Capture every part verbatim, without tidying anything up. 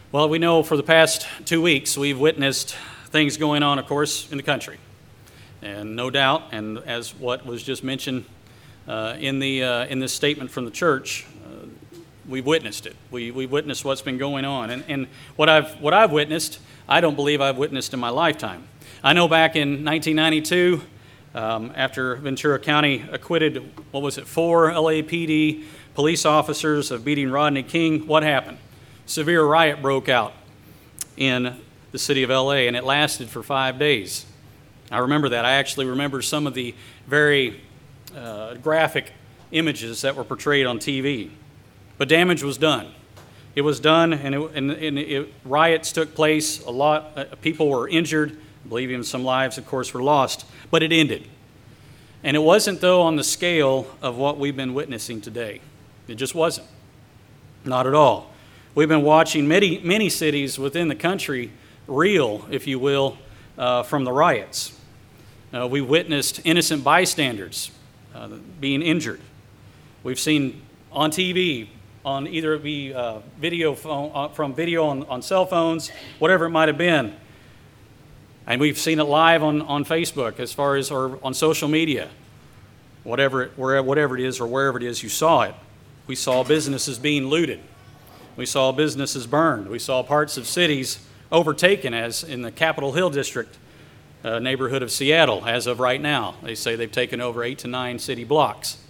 Well, we know for the past two weeks we've witnessed things going on, of course, in the country. And no doubt, and as what was just mentioned uh, in the uh, in this statement from the church, uh, we've witnessed it. We we've witnessed what's been going on, and and what I've what I've witnessed, I don't believe I've witnessed in my lifetime. I know back in nineteen ninety-two, um, after Ventura County acquitted, what was it, four L A P D police officers of beating Rodney King, what happened? Severe riot broke out in the city of L A, and it lasted for five days. I remember that. I actually remember some of the very uh, graphic images that were portrayed on T V. But damage was done. It was done, and, it, and, and it, riots took place. A lot of uh, people were injured. I believe even some lives, of course, were lost. But it ended. And it wasn't, though, on the scale of what we've been witnessing today. It just wasn't. Not at all. We've been watching many, many cities within the country reel, if you will, uh, from the riots. Uh, we witnessed innocent bystanders uh, being injured. We've seen on T V, on either it be uh, video phone, uh, from video on, on cell phones, whatever it might have been. And we've seen it live on, on Facebook as far as, or on social media, whatever it, where, whatever it is or wherever it is you saw it. We saw businesses being looted. We saw businesses burned. We saw parts of cities overtaken, as in the Capitol Hill district uh, neighborhood of Seattle, as of right now. They say they've taken over eight to nine city blocks.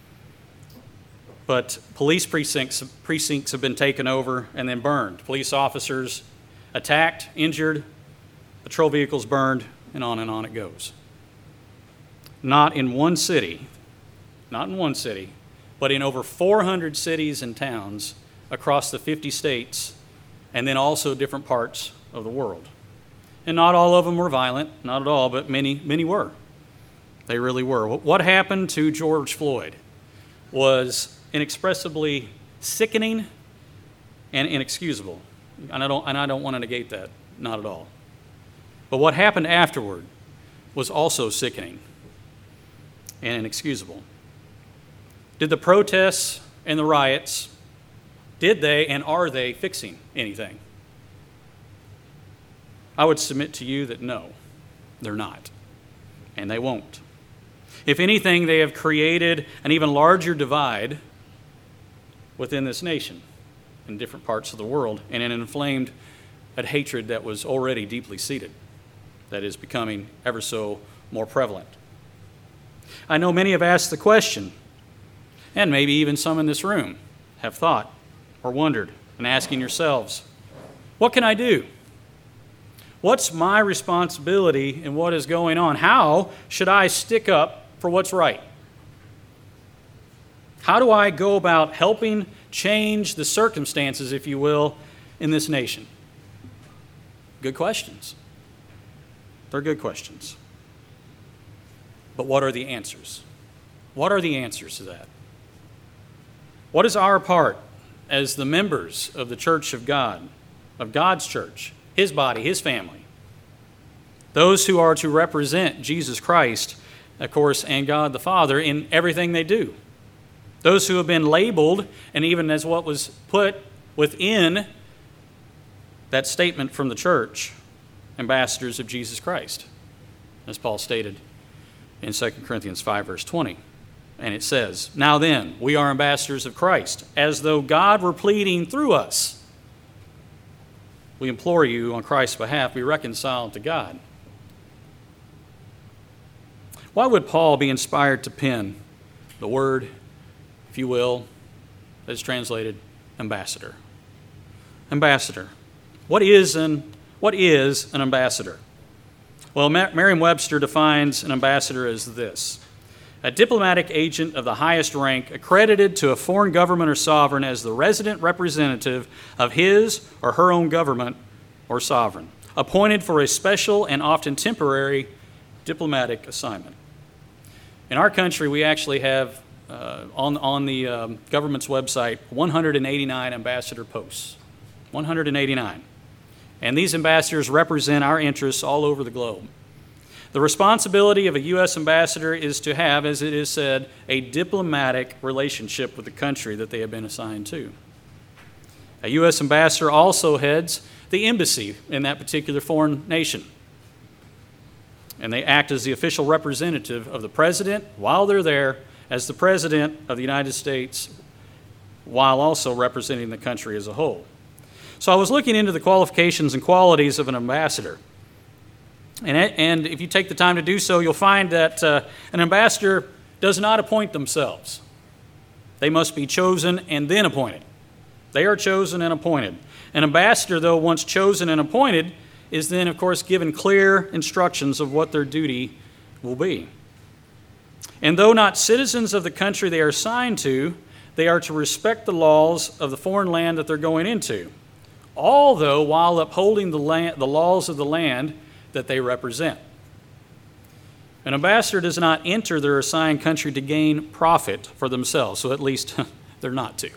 But police precincts, precincts have been taken over and then burned. Police officers attacked, injured, patrol vehicles burned, and on and on it goes. Not in one city, not in one city, but in over four hundred cities and towns across the fifty states, and then also different parts of the world. And not all of them were violent, not at all, but many, many were. They really were. What happened to George Floyd was inexpressibly sickening and inexcusable. And I don't, and I don't want to negate that, not at all. But what happened afterward was also sickening and inexcusable. Did the protests and the riots, did they and are they fixing anything? I would submit to you that no, they're not, and they won't. If anything, they have created an even larger divide within this nation in different parts of the world, and an inflamed a hatred that was already deeply seated, that is becoming ever so more prevalent. I know many have asked the question, and maybe even some in this room have thought or wondered and asking yourselves, what can I do? What's my responsibility in what is going on? How should I stick up for what's right? How do I go about helping change the circumstances, if you will, in this nation? Good questions. They're good questions. But what are the answers? What are the answers to that? What is our part as the members of the church of God, of God's church, His body, His family? Those who are to represent Jesus Christ, of course, and God the Father in everything they do. Those who have been labeled, and even as what was put within that statement from the church, ambassadors of Jesus Christ, as Paul stated in Second Corinthians five, verse twenty. And it says, "Now then, we are ambassadors of Christ, as though God were pleading through us. We implore you on Christ's behalf, be reconciled to God." Why would Paul be inspired to pen the word, if you will, that is translated ambassador? Ambassador. What is an, what is an ambassador? Well, Merriam-Webster defines an ambassador as this: a diplomatic agent of the highest rank accredited to a foreign government or sovereign as the resident representative of his or her own government or sovereign, appointed for a special and often temporary diplomatic assignment. In our country, we actually have uh, on, on the um, government's website one hundred eighty-nine ambassador posts. one hundred eighty-nine. And these ambassadors represent our interests all over the globe. The responsibility of a U S ambassador is to have, as it is said, a diplomatic relationship with the country that they have been assigned to. A U S ambassador also heads the embassy in that particular foreign nation. And they act as the official representative of the president while they're there as the president of the United States, while also representing the country as a whole. So I was looking into the qualifications and qualities of an ambassador. And, and if you take the time to do so, you'll find that uh, an ambassador does not appoint themselves. They must be chosen and then appointed. They are chosen and appointed. An ambassador, though, once chosen and appointed, is then, of course, given clear instructions of what their duty will be. And though not citizens of the country they are assigned to, they are to respect the laws of the foreign land that they're going into, all though while upholding the, land, the laws of the land that they represent. An ambassador does not enter their assigned country to gain profit for themselves, so at least they're not to.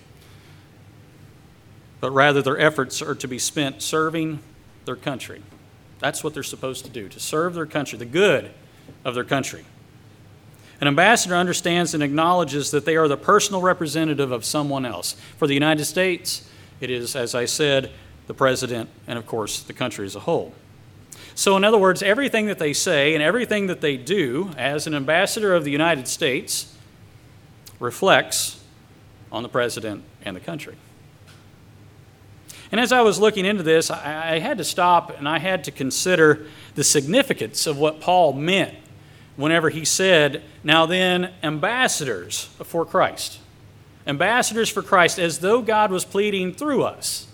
But rather their efforts are to be spent serving their country. That's what they're supposed to do, to serve their country, the good of their country. An ambassador understands and acknowledges that they are the personal representative of someone else. For the United States, it is, as I said, the president and, of course, the country as a whole. So, in other words, everything that they say and everything that they do as an ambassador of the United States reflects on the president and the country. And as I was looking into this, I, I had to stop and I had to consider the significance of what Paul meant whenever he said, now then, ambassadors for Christ. Ambassadors for Christ, as though God was pleading through us.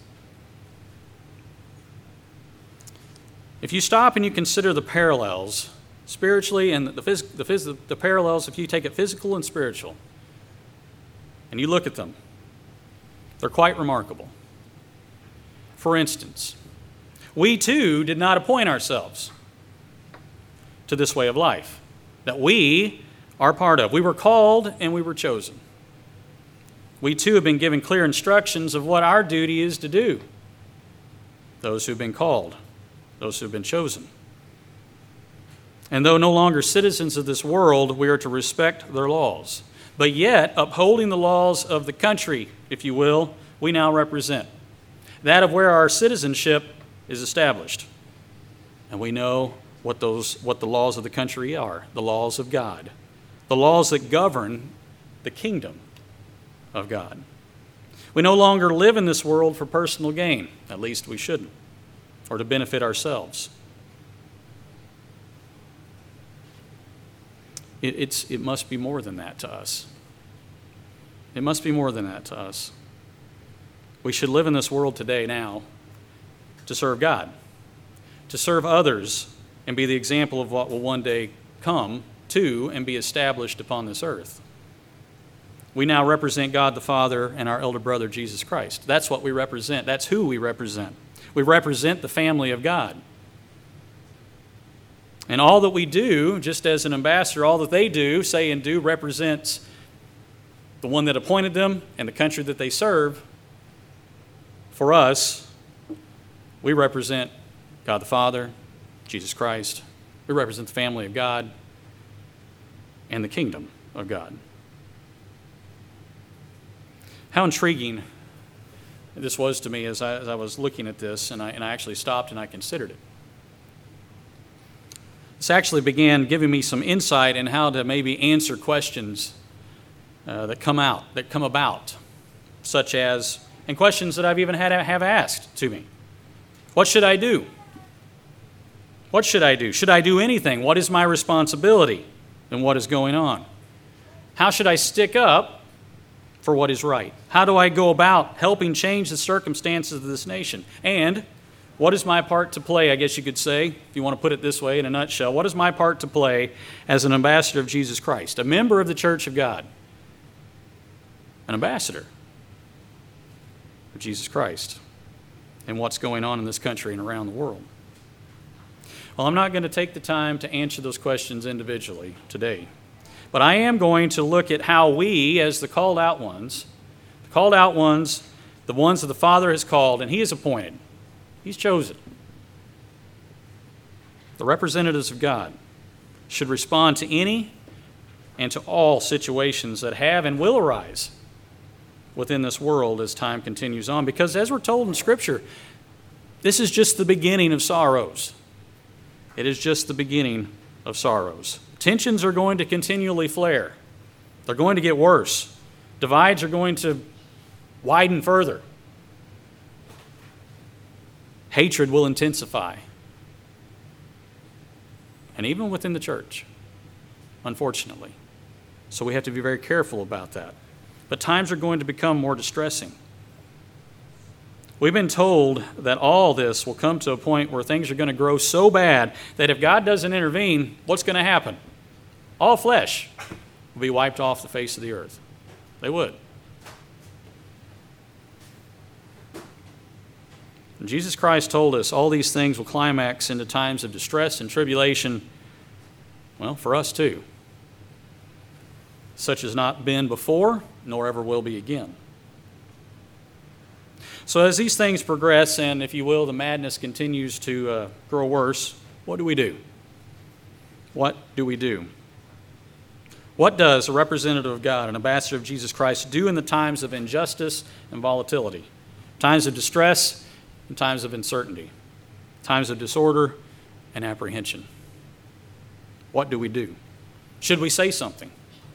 If you stop and you consider the parallels, spiritually and the, phys- the, phys- the parallels, if you take it physical and spiritual, and you look at them, they're quite remarkable. For instance, we too did not appoint ourselves to this way of life that we are part of. We were called and we were chosen. We too have been given clear instructions of what our duty is to do. Those who have been called, those who have been chosen. And though no longer citizens of this world, we are to respect their laws. But yet, upholding the laws of the country, if you will, we now represent. That of where our citizenship is established. And we know what those what the laws of the country are, the laws of God, the laws that govern the kingdom of God. We no longer live in this world for personal gain, at least we shouldn't, or to benefit ourselves. It, it's, it must be more than that to us. It must be more than that to us. We should live in this world today now to serve God, to serve others, and be the example of what will one day come to and be established upon this earth. We now represent God the Father and our elder brother, Jesus Christ. That's what we represent. That's who we represent. We represent the family of God. And all that we do, just as an ambassador, all that they do, say and do, represents the one that appointed them and the country that they serve. For us, we represent God the Father, Jesus Christ. We represent the family of God and the kingdom of God. How intriguing this was to me as I, as I was looking at this, and I, and I actually stopped and I considered it. This actually began giving me some insight in how to maybe answer questions uh, that come out, that come about, such as, and questions that I've even had to have asked to me. What should I do? What should I do? Should I do anything? What is my responsibility in what is going on? How should I stick up for what is right? How do I go about helping change the circumstances of this nation? And what is my part to play, I guess you could say, if you want to put it this way in a nutshell, what is my part to play as an ambassador of Jesus Christ, a member of the Church of God, an ambassador of Jesus Christ, and what's going on in this country and around the world? Well, I'm not going to take the time to answer those questions individually today, but I am going to look at how we, as the called out ones, the called out ones, the ones that the Father has called and He has appointed, He's chosen, the representatives of God, should respond to any and to all situations that have and will arise within this world as time continues on. Because as we're told in Scripture, this is just the beginning of sorrows. It is just the beginning of sorrows. Tensions are going to continually flare. They're going to get worse. Divides are going to widen further. Hatred will intensify. And even within the church, unfortunately. So we have to be very careful about that. But times are going to become more distressing. We've been told that all this will come to a point where things are going to grow so bad that if God doesn't intervene, what's going to happen? All flesh will be wiped off the face of the earth. They would. And Jesus Christ told us all these things will climax into times of distress and tribulation, well, for us too. Such has not been before, nor ever will be again. So as these things progress, and if you will, the madness continues to uh, grow worse, what do we do? What do we do? What does a representative of God, an ambassador of Jesus Christ, do in the times of injustice and volatility, times of distress and times of uncertainty, times of disorder and apprehension? What do we do? Should we say something?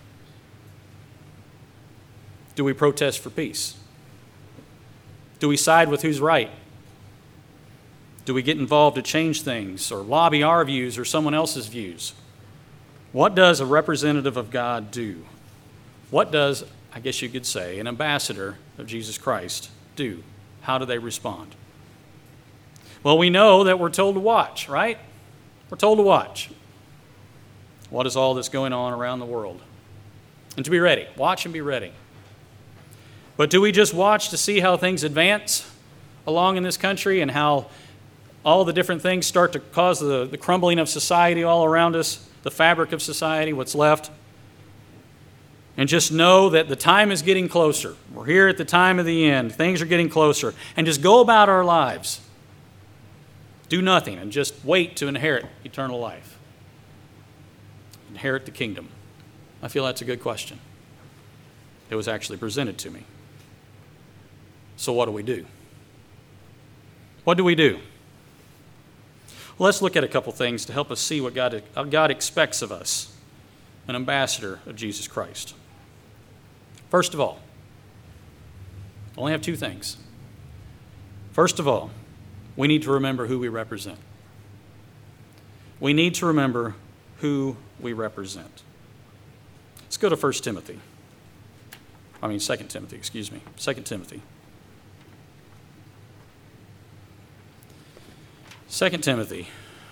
Do we protest for peace? Do we side with who's right? Do we get involved to change things or lobby our views or someone else's views? What does a representative of God do? What does, I guess you could say, an ambassador of Jesus Christ do? How do they respond? Well, we know that we're told to watch, right? We're told to watch. What is all that's going on around the world? And to be ready. Watch and be ready. But do we just watch to see how things advance along in this country and how all the different things start to cause the, the crumbling of society all around us, the fabric of society, what's left? And just know that the time is getting closer. We're here at the time of the end. Things are getting closer. And just go about our lives. Do nothing and just wait to inherit eternal life. Inherit the kingdom. I feel that's a good question. It was actually presented to me. So what do we do? What do we do? Well, let's look at a couple things to help us see what God, God expects of us, an ambassador of Jesus Christ. First of all, I only have two things. First of all, we need to remember who we represent. We need to remember who we represent. Let's go to First Timothy. I mean, Second Timothy, excuse me. Second Timothy. Second Timothy.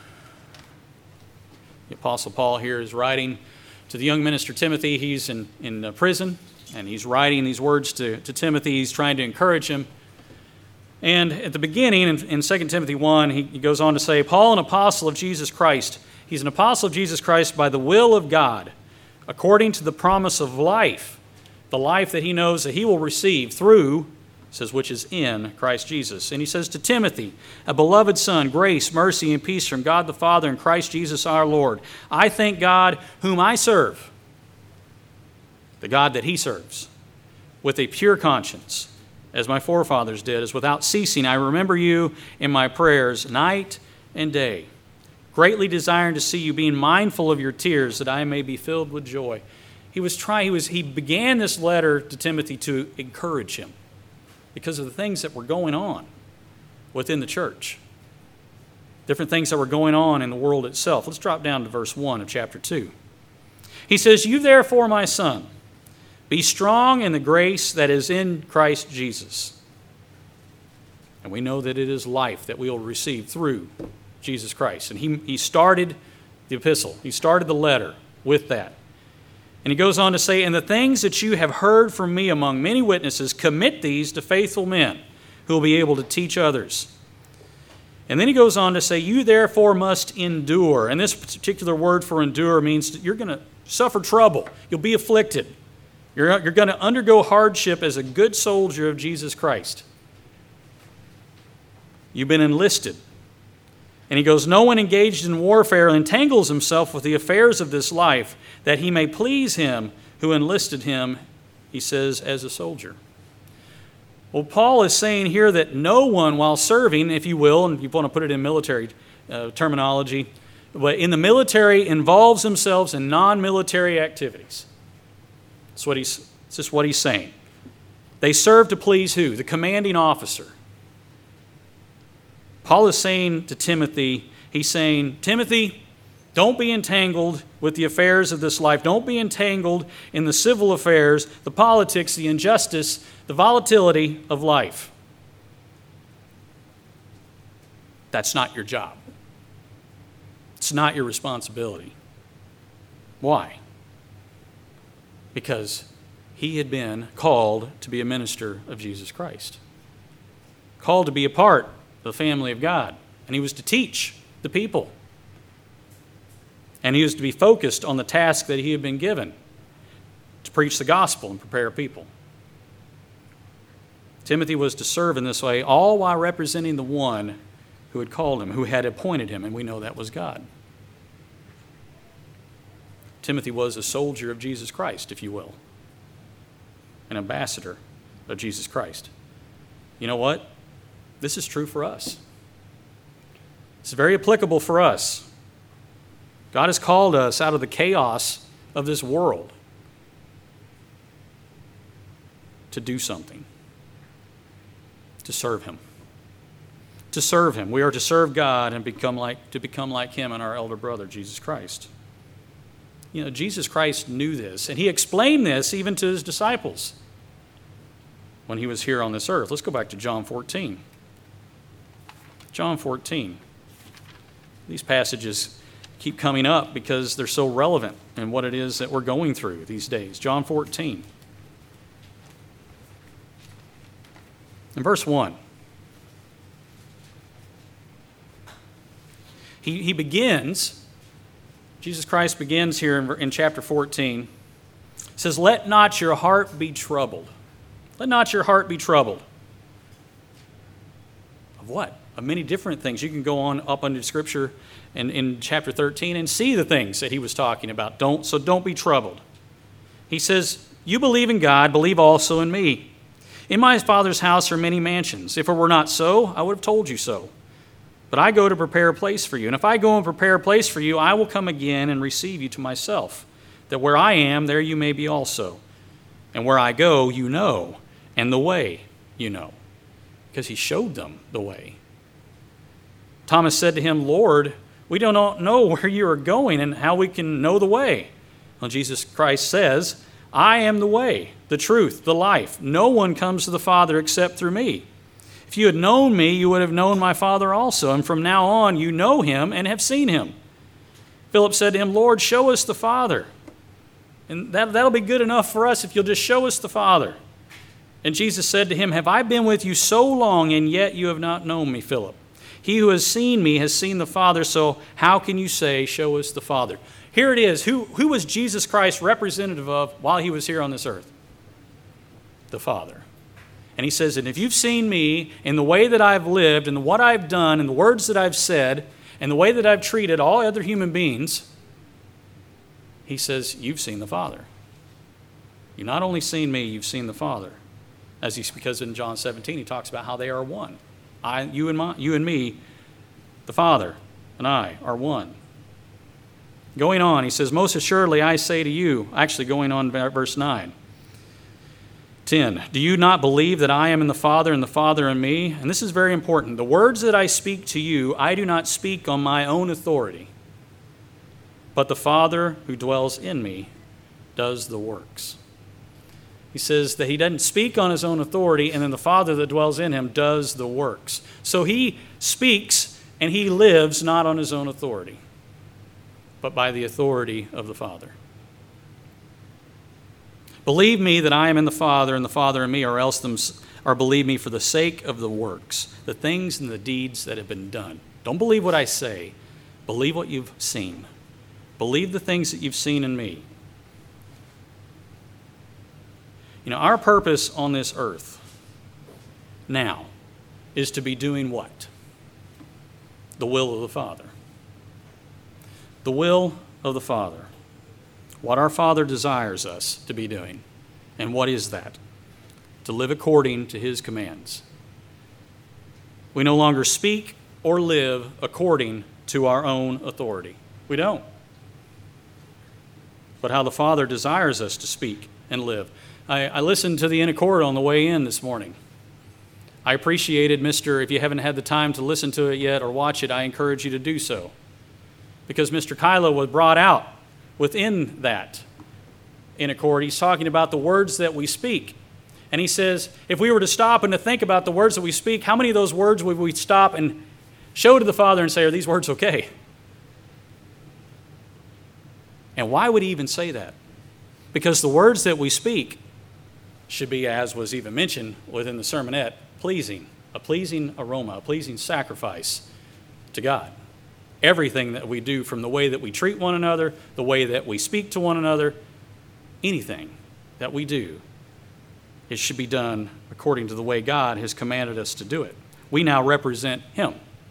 The Apostle Paul here is writing to the young minister Timothy. He's in, in prison, and he's writing these words to, to Timothy. He's trying to encourage him. And at the beginning, in, in Second Timothy one, he, he goes on to say, Paul, an apostle of Jesus Christ. He's an apostle of Jesus Christ by the will of God, according to the promise of life, the life that he knows that he will receive through, says, which is in Christ Jesus. And he says to Timothy, a beloved son, grace, mercy, and peace from God the Father and Christ Jesus our Lord. I thank God whom I serve, the God that he serves, with a pure conscience, as my forefathers did, as without ceasing I remember you in my prayers night and day, greatly desiring to see you, being mindful of your tears, that I may be filled with joy. He was trying, he was he began this letter to Timothy to encourage him because of the things that were going on within the church. Different things that were going on in the world itself. Let's drop down to verse one of chapter two. He says, you therefore, my son, be strong in the grace that is in Christ Jesus. And we know that it is life that we will receive through Jesus Christ. And he, he started the epistle. He started the letter with that. And he goes on to say, and the things that you have heard from me among many witnesses, commit these to faithful men who will be able to teach others. And then he goes on to say, you therefore must endure. And this particular word for endure means that you're going to suffer trouble. You'll be afflicted. You're, you're going to undergo hardship as a good soldier of Jesus Christ. You've been enlisted. And he goes, no one engaged in warfare entangles himself with the affairs of this life, that he may please him who enlisted him, he says, as a soldier. Well, Paul is saying here that no one, while serving, if you will, and if you want to put it in military uh, terminology, but in the military involves themselves in non-military activities. That's what he's, that's just what he's saying. They serve to please who? The commanding officer. Paul is saying to Timothy, he's saying, Timothy, don't be entangled with the affairs of this life. Don't be entangled in the civil affairs, the politics, the injustice, the volatility of life. That's not your job. It's not your responsibility. Why? Because he had been called to be a minister of Jesus Christ. Called to be a part of the family of God. And he was to teach the people. And he was to be focused on the task that he had been given, to preach the gospel and prepare people. Timothy was to serve in this way, all while representing the one who had called him, who had appointed him, and we know that was God. Timothy was a soldier of Jesus Christ, if you will, an ambassador of Jesus Christ. You know what? This is true for us. It's very applicable for us. God has called us out of the chaos of this world to do something, to serve Him. To serve Him. We are to serve God and become like to become like Him and our elder brother, Jesus Christ. You know, Jesus Christ knew this, and He explained this even to His disciples when He was here on this earth. Let's go back to John fourteen. John fourteen. These passages keep coming up because they're so relevant in what it is that we're going through these days. John fourteen. In verse one. He, he begins, Jesus Christ begins here in, in chapter fourteen. He says, "Let not your heart be troubled." Let not your heart be troubled. Of what? Of many different things. You can go on up under Scripture and in chapter thirteen and see the things that he was talking about. Don't so don't be troubled. He says, "You believe in God, believe also in me. In my Father's house are many mansions. If it were not so, I would have told you so. But I go to prepare a place for you. And if I go and prepare a place for you, I will come again and receive you to myself, that where I am, there you may be also. And where I go, you know, and the way you know." Because he showed them the way. Thomas said to him, "Lord, we do not know where you are going and how we can know the way." Well, Jesus Christ says, "I am the way, the truth, the life. No one comes to the Father except through me. If you had known me, you would have known my Father also, and from now on you know him and have seen him." Philip said to him, "Lord, show us the Father. And that, that'll be good enough for us if you'll just show us the Father." And Jesus said to him, "Have I been with you so long, and yet you have not known me, Philip? He who has seen me has seen the Father, so how can you say, 'Show us the Father'?" Here it is. Who, who was Jesus Christ representative of while he was here on this earth? The Father. And he says, "And if you've seen me in the way that I've lived and what I've done and the words that I've said and the way that I've treated all other human beings," he says, "you've seen the Father." You've not only seen me, you've seen the Father. As he's, because in John seventeen, he talks about how they are one. I, you and my, you and me, the Father and I are one. Going on, he says, "Most assuredly I say to you," actually going on verse nine, ten, "Do you not believe that I am in the Father and the Father in me?" And this is very important. "The words that I speak to you, I do not speak on my own authority, but the Father who dwells in me does the works." He says that he doesn't speak on his own authority, and then the Father that dwells in him does the works. So he speaks and he lives not on his own authority, but by the authority of the Father. "Believe me that I am in the Father and the Father in me, or else them, or believe me for the sake of the works, the things and the deeds that have been done." Don't believe what I say. Believe what you've seen. Believe the things that you've seen in me. You know, our purpose on this earth now is to be doing what? The will of the Father. The will of the Father. What our Father desires us to be doing. And what is that? to live according to his commands. We no longer speak or live according to our own authority. We don't. But how the Father desires us to speak and live. I, I listened to the in accord on the way in this morning. I appreciated Mister If you haven't had the time to listen to it yet or watch it, I encourage you to do so. Because Mister Kylo was brought out within that in accord. He's talking about the words that we speak. And he says, if we were to stop and to think about the words that we speak, how many of those words would we stop and show to the Father and say, are these words okay? And why would he even say that? Because the words that we speak should be, as was even mentioned within the sermonette, pleasing, a pleasing aroma, a pleasing sacrifice to God. Everything that we do, from the way that we treat one another, the way that we speak to one another, anything that we do, it should be done according to the way God has commanded us to do it. We now represent him.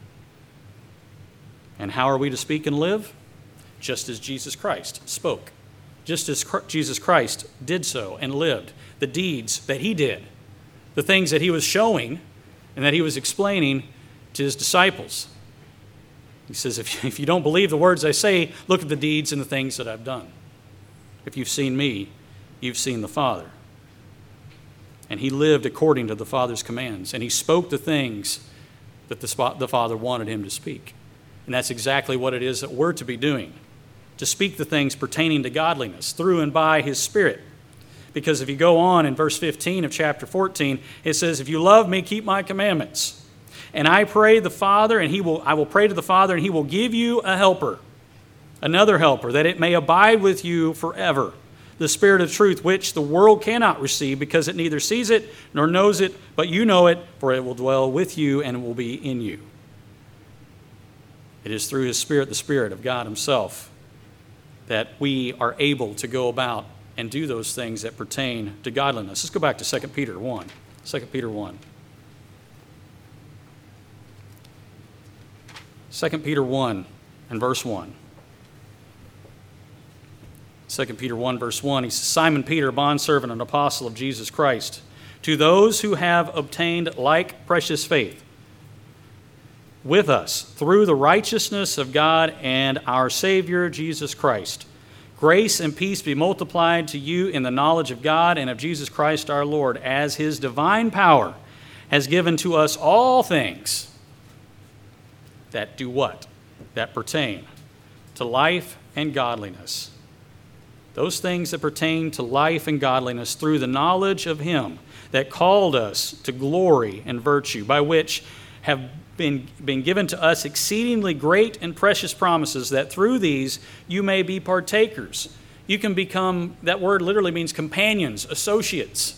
And how are we to speak and live? Just as Jesus Christ spoke. Just as Jesus Christ did so and lived. The deeds that he did. The things that he was showing and that he was explaining to his disciples. He says, if, if you don't believe the words I say, look at the deeds and the things that I've done. If you've seen me, you've seen the Father. And he lived according to the Father's commands. And he spoke the things that the, the Father wanted him to speak. And that's exactly what it is that we're to be doing. To speak the things pertaining to godliness through and by his Spirit. Because if you go on in verse fifteen of chapter fourteen, it says, if you love me, keep my commandments. And I pray the Father, and he will, I will pray to the Father, and he will give you a helper, another helper, that it may abide with you forever. The Spirit of truth, which the world cannot receive, because it neither sees it nor knows it, but you know it, for it will dwell with you and will be in you. It is through his Spirit, the Spirit of God himself, that we are able to go about and do those things that pertain to godliness. Let's go back to Second Peter one. Second Peter one. Second Peter one and verse one. Second Peter one, verse one, he says, Simon Peter, bondservant and apostle of Jesus Christ, to those who have obtained like precious faith with us through the righteousness of God and our Savior Jesus Christ. Grace and peace be multiplied to you in the knowledge of God and of Jesus Christ our Lord, as his divine power has given to us all things that do what? That pertain to life and godliness. Those things that pertain to life and godliness through the knowledge of him that called us to glory and virtue, by which have been, been given to us exceedingly great and precious promises, that through these you may be partakers. You can become, that word literally means companions, associates,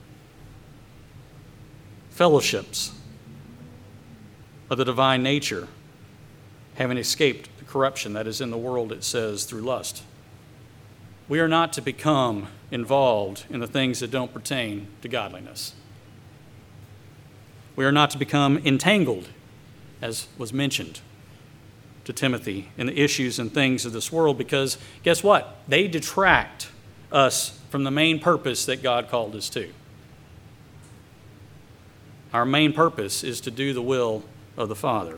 fellowships of the divine nature, having escaped the corruption that is in the world, it says, through lust. We are not to become involved in the things that don't pertain to godliness. We are not to become entangled, as was mentioned to Timothy, in the issues and things of this world, because guess what? They detract us from the main purpose that God called us to. Our main purpose is to do the will of the Father.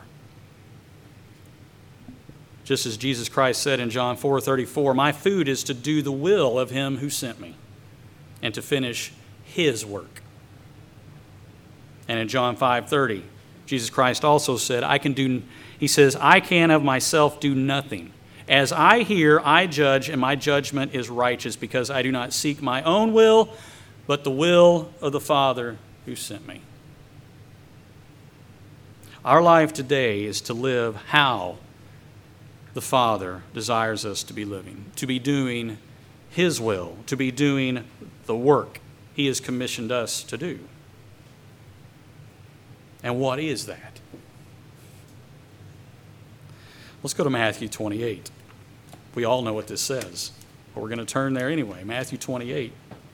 Just as Jesus Christ said in John four thirty-four, my food is to do the will of him who sent me and to finish his work. And in John five thirty, Jesus Christ also said, I can do, he says, I can of myself do nothing. As I hear, I judge, and my judgment is righteous, because I do not seek my own will, but the will of the Father who sent me. Our life today is to live how the Father desires us to be living, to be doing his will, to be doing the work he has commissioned us to do. And what is that? Let's go to Matthew twenty-eight. We all know what this says, but we're going to turn there anyway. Matthew twenty-eight.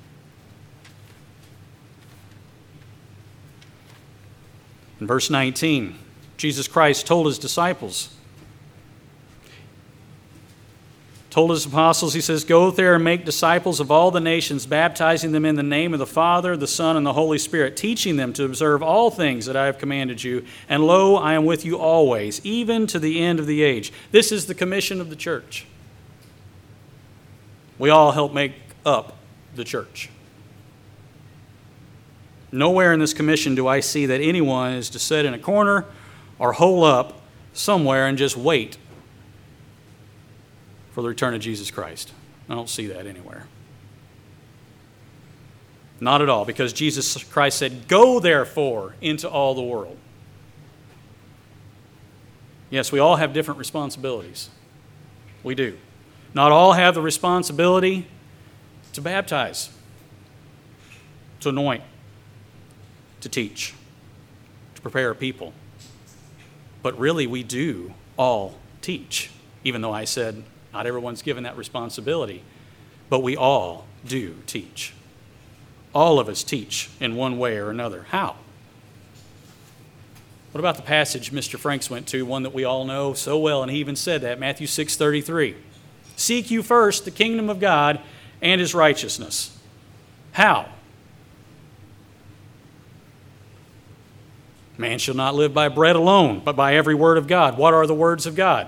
In verse nineteen, Jesus Christ told his disciples told his apostles, he says, "Go there and make disciples of all the nations, baptizing them in the name of the Father, the Son, and the Holy Spirit, teaching them to observe all things that I have commanded you. And lo, I am with you always, even to the end of the age." This is the commission of the church. We all help make up the church. Nowhere in this commission do I see that anyone is to sit in a corner or hole up somewhere and just wait for the return of Jesus Christ. I don't see that anywhere. Not at all, because Jesus Christ said, "Go therefore into all the world." Yes, we all have different responsibilities. We do. Not all have the responsibility to baptize, to anoint, to teach, to prepare people. But really, we do all teach, even though I said not everyone's given that responsibility. But we all do teach. All of us teach in one way or another. How? What about the passage Mister Franks went to, one that we all know so well, and he even said that, Matthew six thirty-three. "Seek you first the kingdom of God and his righteousness." How? "Man shall not live by bread alone, but by every word of God." What are the words of God?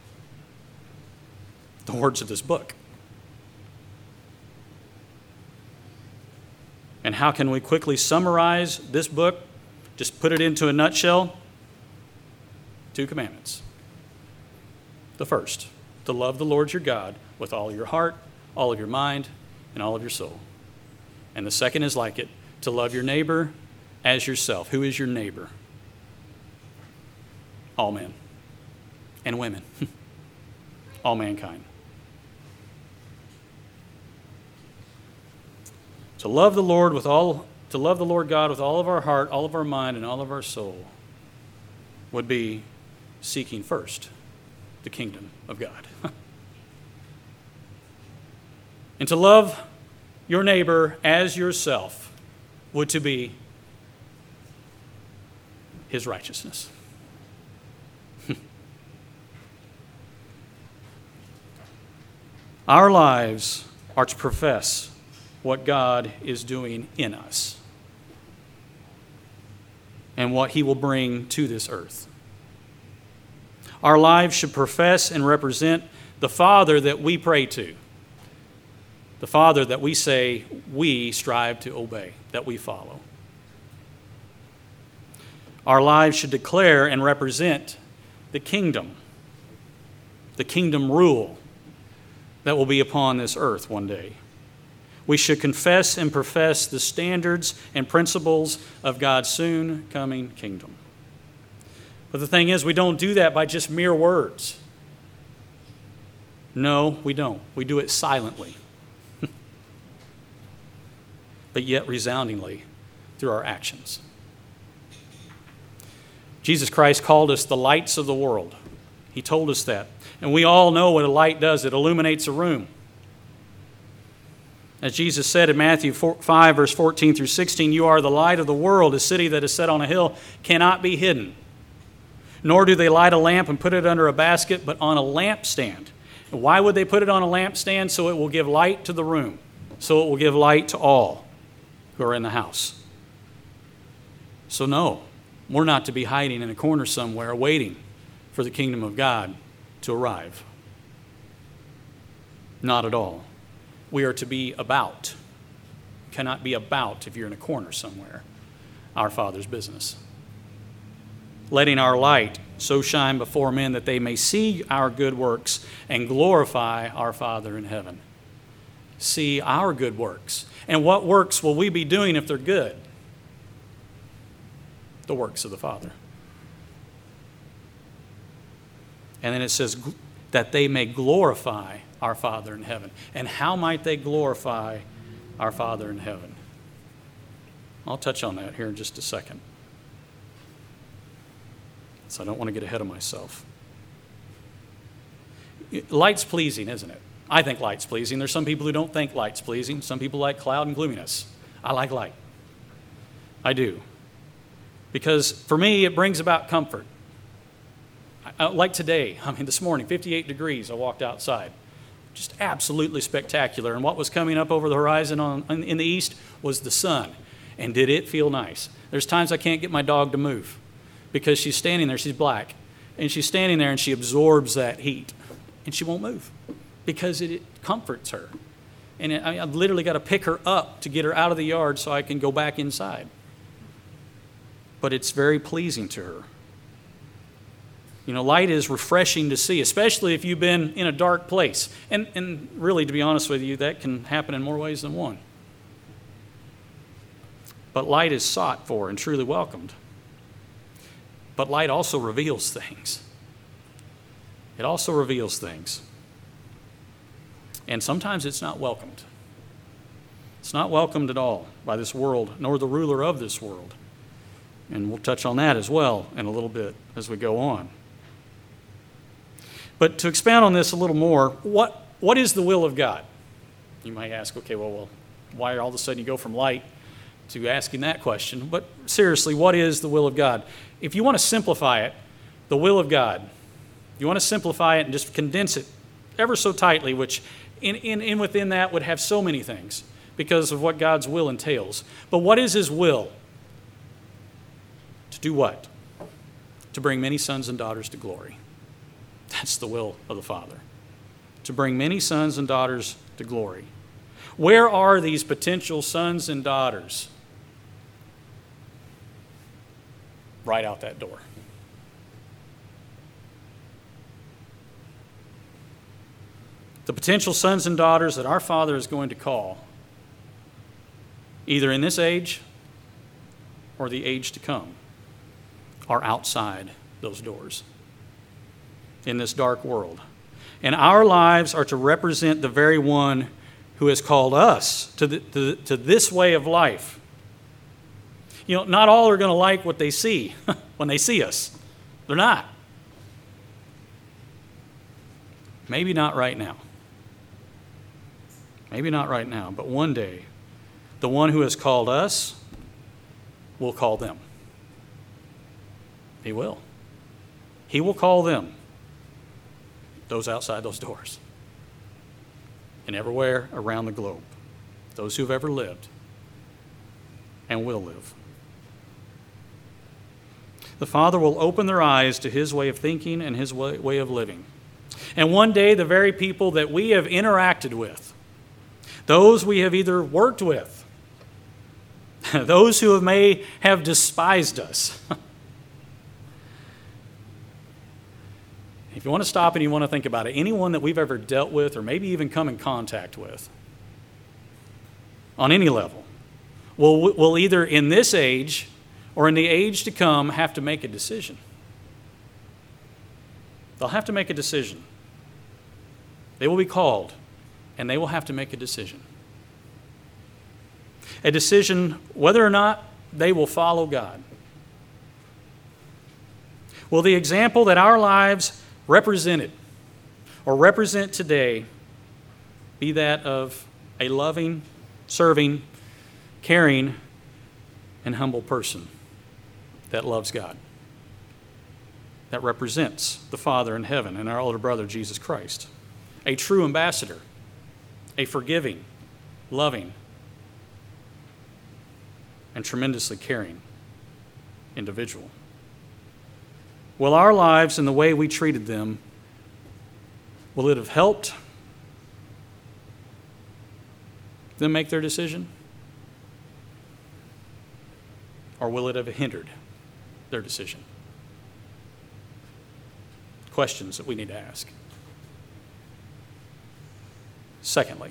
The words of this book. And how can we quickly summarize this book? Just put it into a nutshell. Two commandments. The first, to love the Lord your God with all your heart, all of your mind, and all of your soul. And the second is like it, to love your neighbor as yourself. Who is your neighbor? All men and women. All mankind. To love the Lord with all, to love the Lord God with all of our heart, all of our mind, and all of our soul would be seeking first the kingdom of God. And to love your neighbor as yourself would to be his righteousness. Our lives are to profess what God is doing in us and what he will bring to this earth. Our lives should profess and represent the Father that we pray to, the Father that we say we strive to obey, that we follow. Our lives should declare and represent the kingdom, the kingdom rule that will be upon this earth one day. We should confess and profess the standards and principles of God's soon coming kingdom. But the thing is, we don't do that by just mere words. No, we don't. We do it silently, but yet resoundingly through our actions. Jesus Christ called us the lights of the world. He told us that. And we all know what a light does. It illuminates a room. As Jesus said in Matthew five, verse fourteen through sixteen, "You are the light of the world. A city that is set on a hill cannot be hidden. Nor do they light a lamp and put it under a basket, but on a lampstand." And why would they put it on a lampstand? So it will give light to the room. So it will give light to all who are in the house. So no, we're not to be hiding in a corner somewhere waiting for the kingdom of God to arrive. Not at all. We are to be about. You cannot be about if you're in a corner somewhere. Our Father's business. Letting our light so shine before men that they may see our good works and glorify our Father in heaven. See our good works. And what works will we be doing if they're good? The works of the Father. And then it says that they may glorify our Father in heaven. And how might they glorify our Father in heaven? I'll touch on that here in just a second. So I don't want to get ahead of myself. Light's pleasing, isn't it? I think light's pleasing. There's some people who don't think light's pleasing. Some people like cloud and gloominess. I like light. I do. Because for me, it brings about comfort. I, like today, I mean, this morning, fifty-eight degrees, I walked outside. just absolutely spectacular. And what was coming up over the horizon on, in the east was the sun. And did it feel nice? There's times I can't get my dog to move because she's standing there. She's black. And she's standing there and she absorbs that heat. And she won't move because it, it comforts her. And it, I, I've literally got to pick her up to get her out of the yard so I can go back inside. But it's very pleasing to her. You know, light is refreshing to see, especially if you've been in a dark place. And, and really, to be honest with you, that can happen in more ways than one. But light is sought for and truly welcomed. But light also reveals things. It also reveals things. And sometimes it's not welcomed. It's not welcomed at all by this world, nor the ruler of this world. And we'll touch on that as well in a little bit as we go on. But to expound on this a little more, what, what is the will of God? You might ask, okay, well, well, why all of a sudden you go from light to asking that question? But seriously, what is the will of God? If you want to simplify it, the will of God, you want to simplify it and just condense it ever so tightly, which in, in, in within that would have so many things because of what God's will entails. But what is his will? To do what? To bring many sons and daughters to glory. That's the will of the Father. To bring many sons and daughters to glory. Where are these potential sons and daughters? Right out that door. The potential sons and daughters that our Father is going to call, either in this age or the age to come, are outside those doors in this dark world. And our lives are to represent the very one who has called us to, the, to, to this way of life. You know, not all are going to like what they see when they see us. They're not. Maybe not right now. Maybe not right now, but one day, the one who has called us will call them. He will. He will call them, those outside those doors, and everywhere around the globe, those who have ever lived and will live. The Father will open their eyes to his way of thinking and his way, way of living. And one day, the very people that we have interacted with, those we have either worked with, those who may have despised us. If you want to stop and you want to think about it, anyone that we've ever dealt with or maybe even come in contact with on any level will, will either in this age or in the age to come have to make a decision. They'll have to make a decision. They will be called, and they will have to make a decision. A decision whether or not they will follow God. Will the example that our lives represented or represent today be that of a loving, serving, caring, and humble person that loves God, that represents the Father in heaven and our older brother, Jesus Christ? A true ambassador, a forgiving, loving, and tremendously caring individual. Will our lives and the way we treated them, will it have helped them make their decision? Or will it have hindered their decision? Questions that we need to ask. Secondly,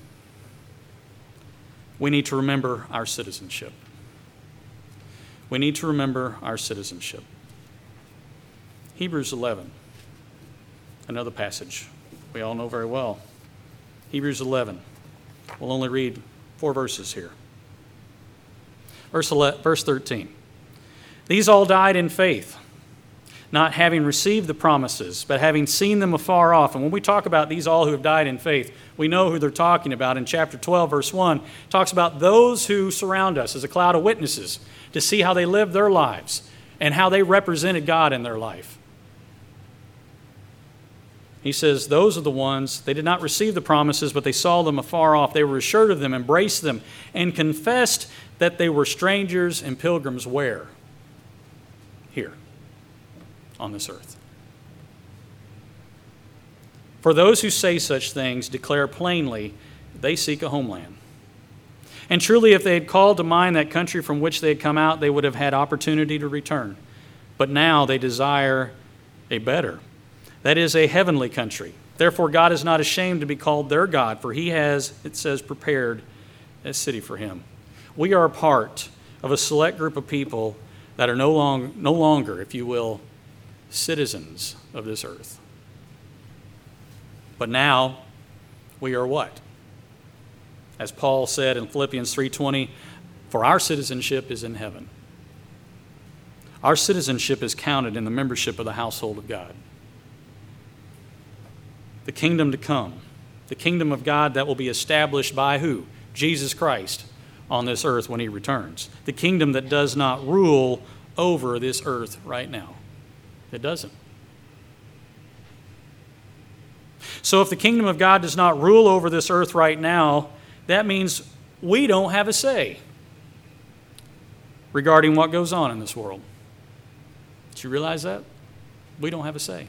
we need to remember our citizenship. We need to remember our citizenship. Hebrews eleven, another passage we all know very well. Hebrews eleven. We'll only read four verses here. Verse verse thirteen. These all died in faith, not having received the promises, but having seen them afar off. And when we talk about these all who have died in faith, we know who they're talking about. In chapter twelve, verse one, it talks about those who surround us as a cloud of witnesses to see how they lived their lives and how they represented God in their life. He says, those are the ones, they did not receive the promises, but they saw them afar off. They were assured of them, embraced them, and confessed that they were strangers and pilgrims where? Here, on this earth. For those who say such things declare plainly they seek a homeland. And truly, if they had called to mind that country from which they had come out, they would have had opportunity to return. But now they desire a better, that is, a heavenly country. Therefore, God is not ashamed to be called their God, for he has, it says, prepared a city for him. We are a part of a select group of people that are no, long, no longer, if you will, citizens of this earth. But now we are what? As Paul said in Philippians three twenty, for our citizenship is in heaven. Our citizenship is counted in the membership of the household of God. The kingdom to come, the kingdom of God that will be established by who? Jesus Christ on this earth when he returns. The kingdom that does not rule over this earth right now. It doesn't. So if the kingdom of God does not rule over this earth right now, that means we don't have a say regarding what goes on in this world. Did you realize that? We don't have a say.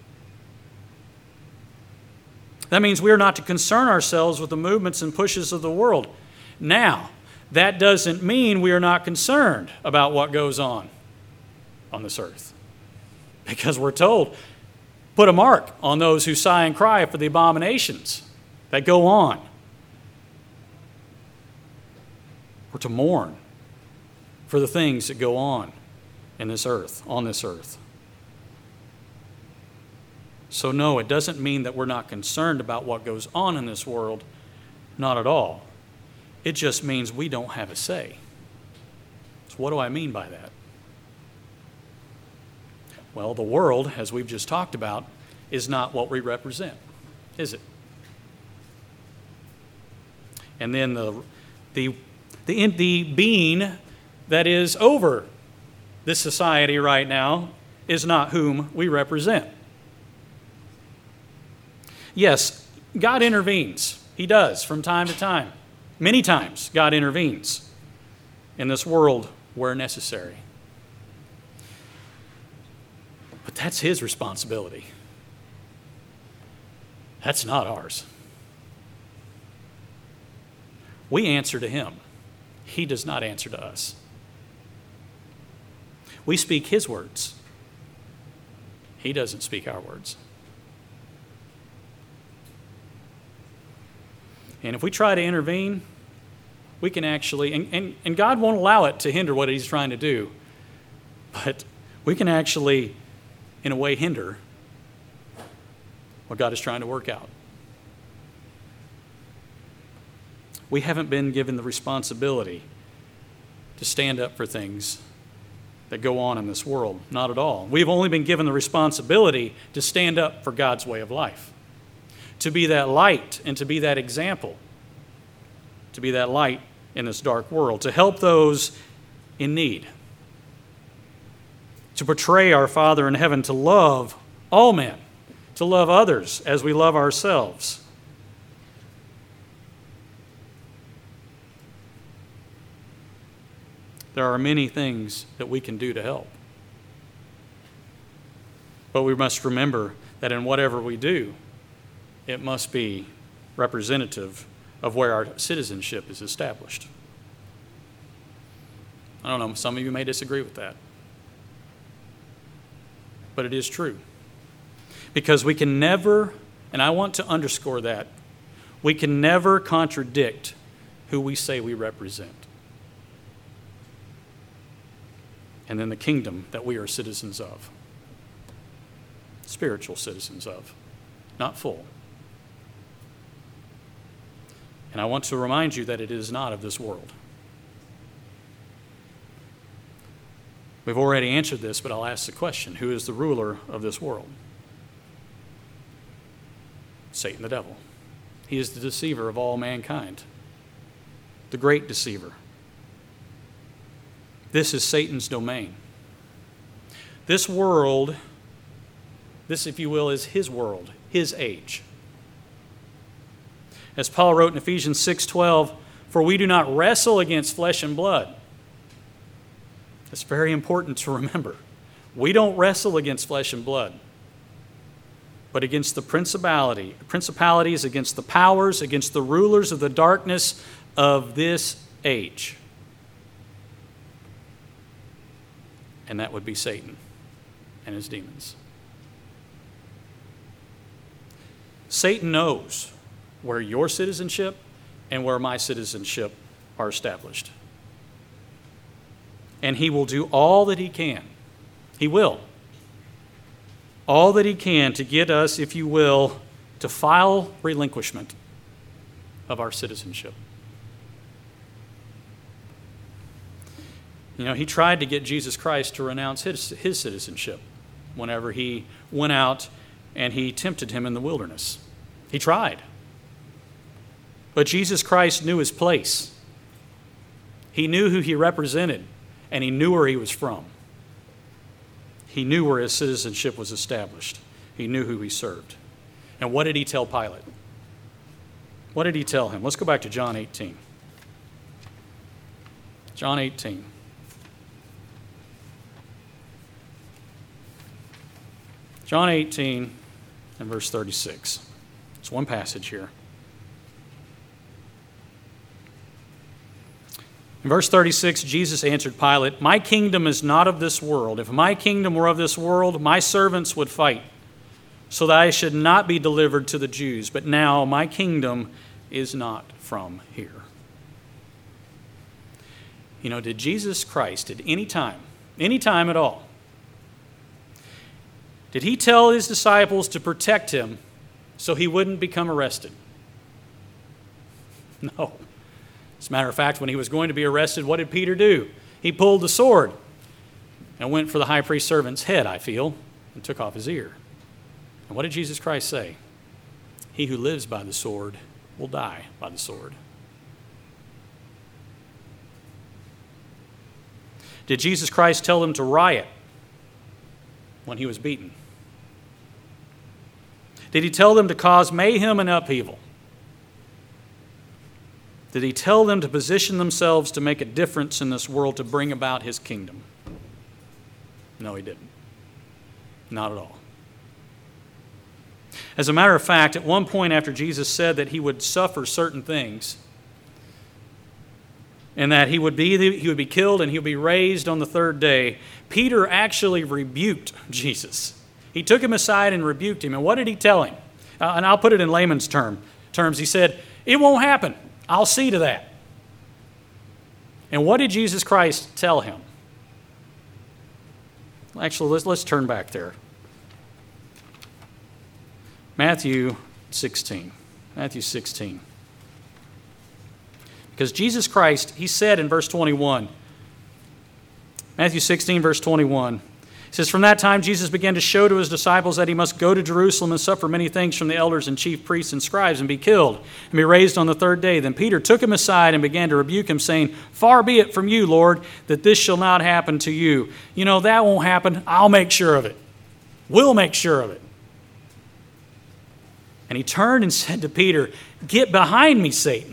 That means we are not to concern ourselves with the movements and pushes of the world. Now, that doesn't mean we are not concerned about what goes on on this earth. Because we're told, put a mark on those who sigh and cry for the abominations that go on. We're to mourn for the things that go on in this earth, on this earth. So no, it doesn't mean that we're not concerned about what goes on in this world. Not at all. It just means we don't have a say. So what do I mean by that? Well, the world, as we've just talked about, is not what we represent, is it? And then the the the, the being that is over this society right now is not whom we represent. Yes, God intervenes. He does from time to time. Many times God intervenes in this world where necessary. But that's his responsibility. That's not ours. We answer to him. He does not answer to us. We speak his words. He doesn't speak our words. And if we try to intervene, we can actually, and, and, and God won't allow it to hinder what he's trying to do, but we can actually, in a way, hinder what God is trying to work out. We haven't been given the responsibility to stand up for things that go on in this world. Not at all. We've only been given the responsibility to stand up for God's way of life, to be that light and to be that example, to be that light in this dark world, to help those in need, to portray our Father in heaven, to love all men, to love others as we love ourselves. There are many things that we can do to help. But we must remember that in whatever we do, it must be representative of where our citizenship is established. I don't know, some of you may disagree with that. But it is true. Because we can never, and I want to underscore that, we can never contradict who we say we represent. And then the kingdom that we are citizens of. Spiritual citizens of, not full. And I want to remind you that it is not of this world. We've already answered this, but I'll ask the question, who is the ruler of this world? Satan the devil. He is the deceiver of all mankind, the great deceiver. This is Satan's domain. This world, this, if you will, is his world. his age. As Paul wrote in Ephesians six twelve, "For we do not wrestle against flesh and blood." It's very important to remember. We don't wrestle against flesh and blood, but against the principality, principalities, against the powers, against the rulers of the darkness of this age. And that would be Satan and his demons. Satan knows where your citizenship and where my citizenship are established. And he will do all that he can. He will. All that he can to get us, if you will, to file relinquishment of our citizenship. You know, he tried to get Jesus Christ to renounce his, his citizenship whenever he went out and he tempted him in the wilderness. He tried. But Jesus Christ knew his place. He knew who he represented, and he knew where he was from. He knew where his citizenship was established. He knew who he served. And what did he tell Pilate? What did he tell him? Let's go back to John eighteen. John eighteen. John eighteen and verse thirty-six. It's one passage here. In verse thirty-six, Jesus answered Pilate, "My kingdom is not of this world. If my kingdom were of this world, my servants would fight, so that I should not be delivered to the Jews. But now my kingdom is not from here." You know, did Jesus Christ at any time, any time at all, did he tell his disciples to protect him so he wouldn't become arrested? No. As a matter of fact, when he was going to be arrested, what did Peter do? He pulled the sword and went for the high priest's servant's head, I feel, and took off his ear. And what did Jesus Christ say? He who lives by the sword will die by the sword. Did Jesus Christ tell them to riot when he was beaten? Did he tell them to cause mayhem and upheaval? Did he tell them to position themselves to make a difference in this world, to bring about his kingdom? No, he didn't. Not at all. As a matter of fact, at one point after Jesus said that he would suffer certain things, and that he would be he would be killed and he would be raised on the third day, Peter actually rebuked Jesus. He took him aside and rebuked him. And what did he tell him? Uh, and I'll put it in layman's term, terms. He said, "It won't happen. I'll see to that." And what did Jesus Christ tell him? Actually, let's, let's turn back there. Matthew sixteen. Matthew sixteen. Because Jesus Christ, he said in verse twenty-one, Matthew sixteen, verse twenty-one, it says, "From that time Jesus began to show to his disciples that he must go to Jerusalem and suffer many things from the elders and chief priests and scribes and be killed and be raised on the third day. Then Peter took him aside and began to rebuke him, saying, 'Far be it from you, Lord, that this shall not happen to you.'" You know, that won't happen. I'll make sure of it. We'll make sure of it. And he turned and said to Peter, "Get behind me, Satan.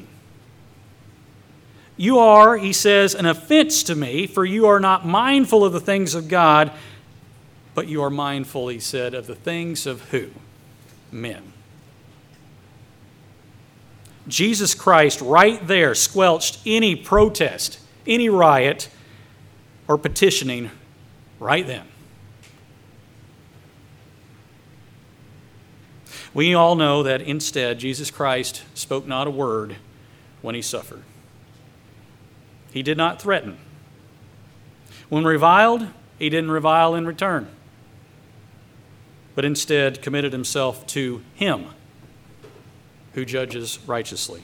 You are," he says, "an offense to me, for you are not mindful of the things of God, but you are mindful," he said, "of the things of" who? Men. Jesus Christ right there squelched any protest, any riot, or petitioning right then. We all know that instead, Jesus Christ spoke not a word when he suffered. He did not threaten. When reviled, he didn't revile in return, but instead committed himself to him who judges righteously.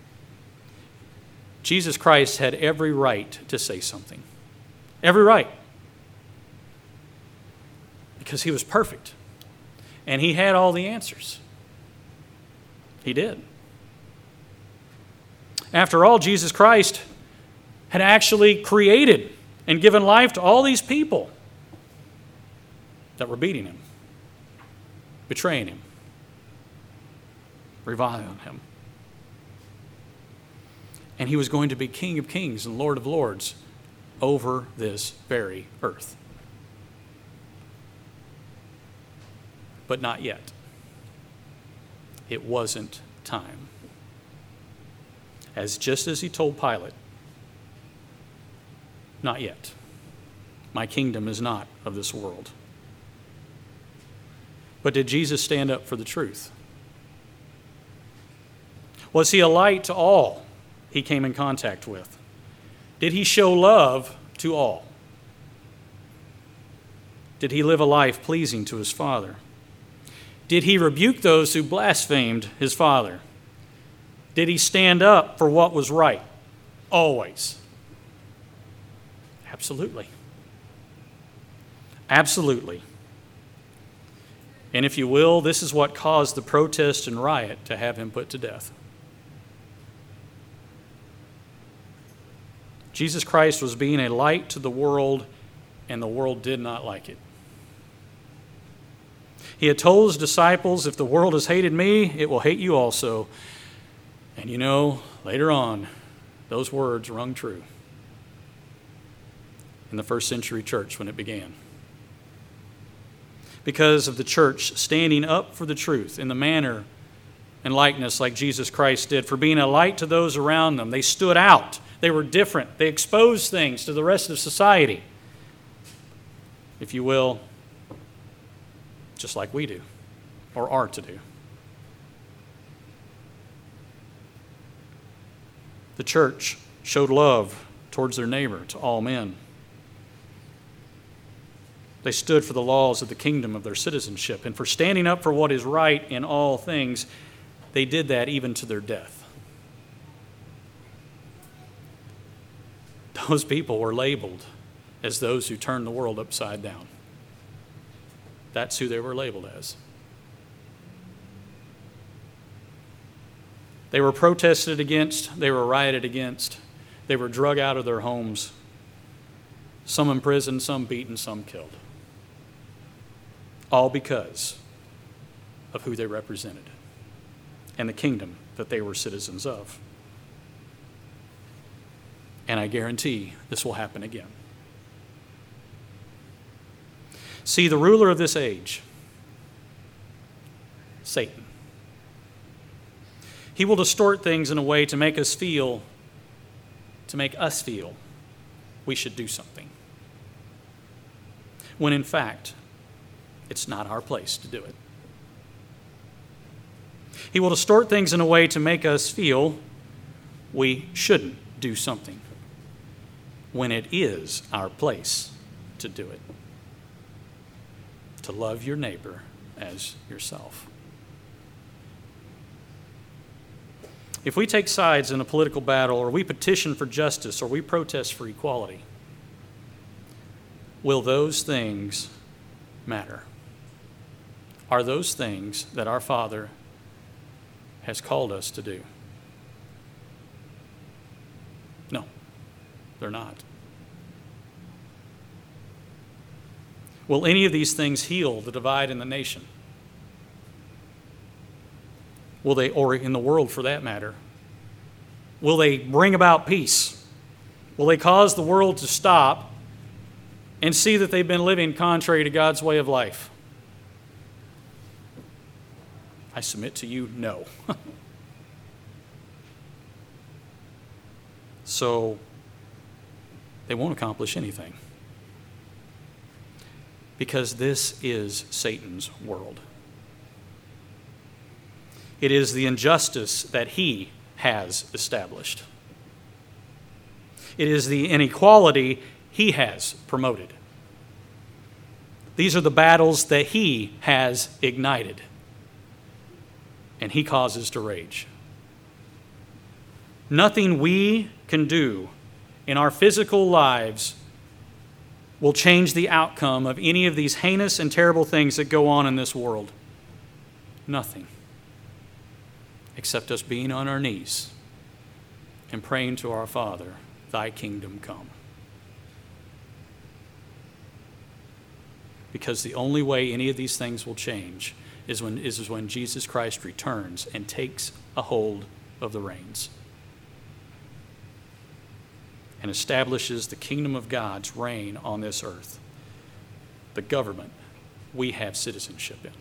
Jesus Christ had every right to say something. Every right. Because he was perfect. And he had all the answers. He did. After all, Jesus Christ had actually created and given life to all these people that were beating him, betraying him, rely on him. And he was going to be King of kings and Lord of lords over this very earth. But not yet. It wasn't time. As just as he told Pilate, not yet. My kingdom is not of this world. But did Jesus stand up for the truth? Was he a light to all he came in contact with? Did he show love to all? Did he live a life pleasing to his Father? Did he rebuke those who blasphemed his Father? Did he stand up for what was right? Always. Absolutely. Absolutely. And if you will, this is what caused the protest and riot to have him put to death. Jesus Christ was being a light to the world, and the world did not like it. He had told his disciples, if the world has hated me, it will hate you also. And you know, later on, those words rung true in the first century church when it began. Because of the church standing up for the truth in the manner and likeness like Jesus Christ did, for being a light to those around them. They stood out. They were different. They exposed things to the rest of society, if you will, just like we do, or are to do. The church showed love towards their neighbor, to all men. They stood for the laws of the kingdom of their citizenship, and for standing up for what is right in all things, they did that even to their death. Those people were labeled as those who turned the world upside down. That's who they were labeled as. They were protested against, they were rioted against, they were drug out of their homes, some imprisoned, some beaten, some killed. All because of who they represented and the kingdom that they were citizens of. And I guarantee this will happen again. See, the ruler of this age, Satan, he will distort things in a way to make us feel, to make us feel we should do something. When in fact, it's not our place to do it. He will distort things in a way to make us feel we shouldn't do something, when it is our place to do it. To love your neighbor as yourself. If we take sides in a political battle, or we petition for justice, or we protest for equality, will those things matter? Are those things that our Father has called us to do? No, they're not. Will any of these things heal the divide in the nation? Will they, or in the world for that matter? Will they bring about peace? Will they cause the world to stop and see that they've been living contrary to God's way of life? I submit to you, no. So, they won't accomplish anything. Because this is Satan's world. It is the injustice that he has established. It is the inequality he has promoted. These are the battles that he has ignited, and he causes to rage. Nothing we can do in our physical lives will change the outcome of any of these heinous and terrible things that go on in this world. Nothing. Except us being on our knees and praying to our Father, thy kingdom come. Because the only way any of these things will change is when, is when Jesus Christ returns and takes a hold of the reins and establishes the kingdom of God's reign on this earth, the government we have citizenship in.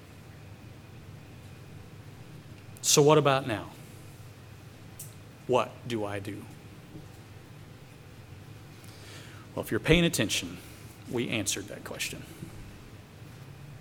So what about now? What do I do? Well, if you're paying attention, we answered that question.